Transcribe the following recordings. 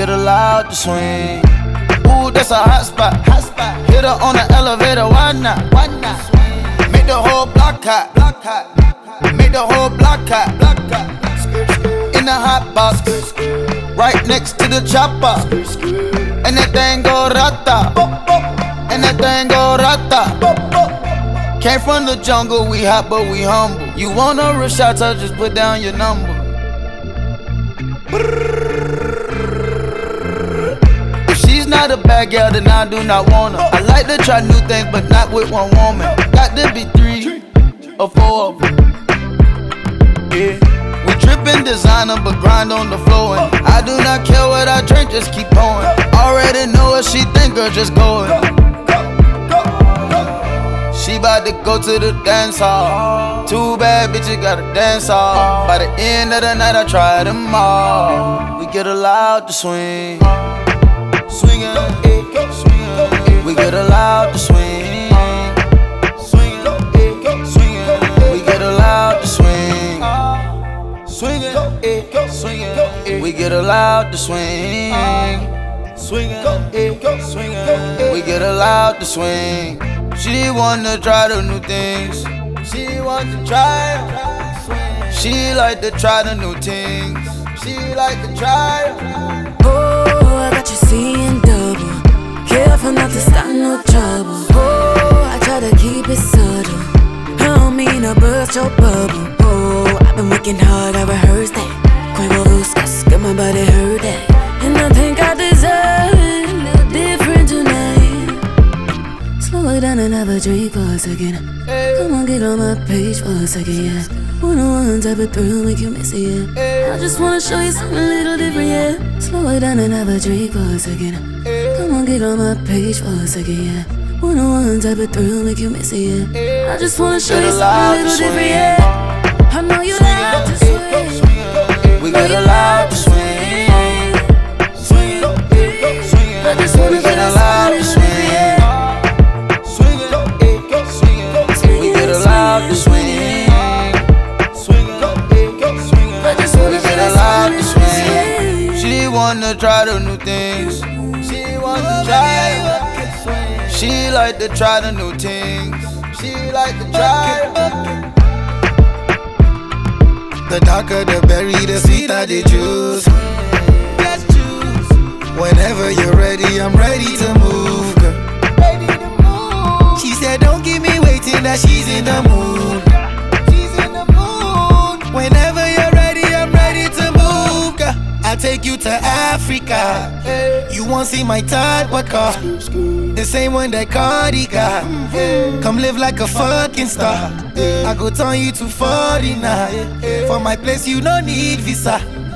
get allowed to swing. Ooh, that's a hot spot. Hit her on the elevator, why not? Make the whole block hot. Make the whole block hot. In the hot box, right next to the chopper. And that thing go rata. And that thing go rata. Came from the jungle, we hot but we humble. You want a real shot, so just put down your number. If she's not a bad girl, then I do not want her. I like to try new things, but not with one woman. Got to be 3 or 4 of them. Yeah. We trippin' designer, but grind on the floor. And I do not care what I drink, just keep pouring. Already know what she think, girl, just go it. She bout to go to the dance hall. Too bad, bitch, you gotta dance hall. By the end of the night, I try them all. We get allowed to swing. Swingin', we get allowed to swing. Swingin', we get allowed to swing. Swingin', we get allowed to swing. Swingin', we get allowed to swing. She wanna try the new things. She wants to try. She like to try the new things. She like to try. Oh, I got you seeing double. Careful not to start no trouble. Oh, I try to keep it subtle. I don't mean to burst your bubble. Oh, I've been working hard, I rehearsed that. Quavo Lucas, got my body hurt that. And I think I deserve it a little different tonight. Slow it down and have a drink for a second. Come on, get on my page for a second, yeah. One-on-one type of thrill make you miss it, yeah. I just wanna show you something a little different, yeah. Slow it down and have a drink for a second. Come on, get on my page for a second, yeah. One-on-one type of thrill make you miss it, yeah. I just wanna show you something a little different, yeah. I know you like to swing. We get allowed to swing. I just wanna get allowed to swing. We get allowed to swing. She wanna try the new things. She wanna try. She like to try the new things. She like to try. The darker the berry, the sweeter the juice. Whenever you're ready, I'm ready to move, girl. She said, don't keep me waiting, that she's in the mood. Whenever you're ready, I'm ready to move, girl. I'll take you to Africa. You won't see my type of car, the same one that Cardi got. Come live like a fucking star. I go turn you to 49. For my place, you don't need visa.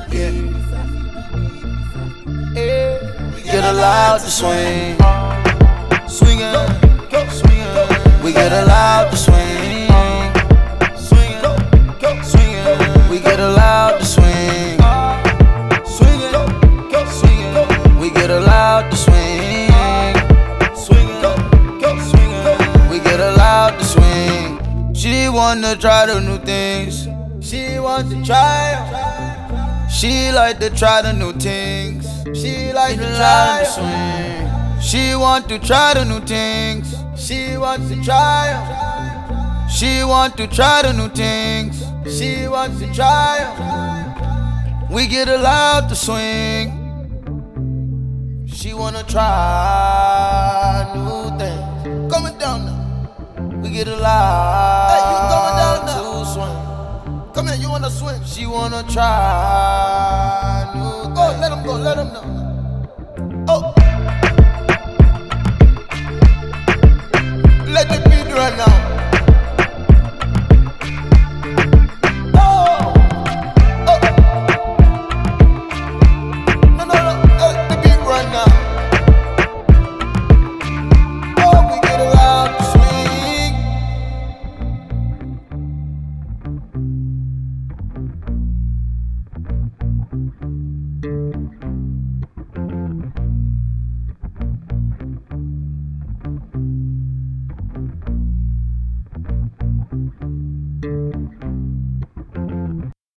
Get allowed to swing. Swingin', we get allowed to swing. Swingin', we get allowed to swing. Swingin', we get allowed to swing. Swingin', we get allowed to swing. She wanna try the new things. She wants to try. She like to try the new things. She like to try to swing. She want to try the new things. She wants to try. She want to try the new things. She wants to try. We get allowed to swing. She wanna try new things. Coming down now. We get allowed. Hey, you going down now? To swing. Come here, you wanna swing? She wanna try new things. Oh, let him go, let him know.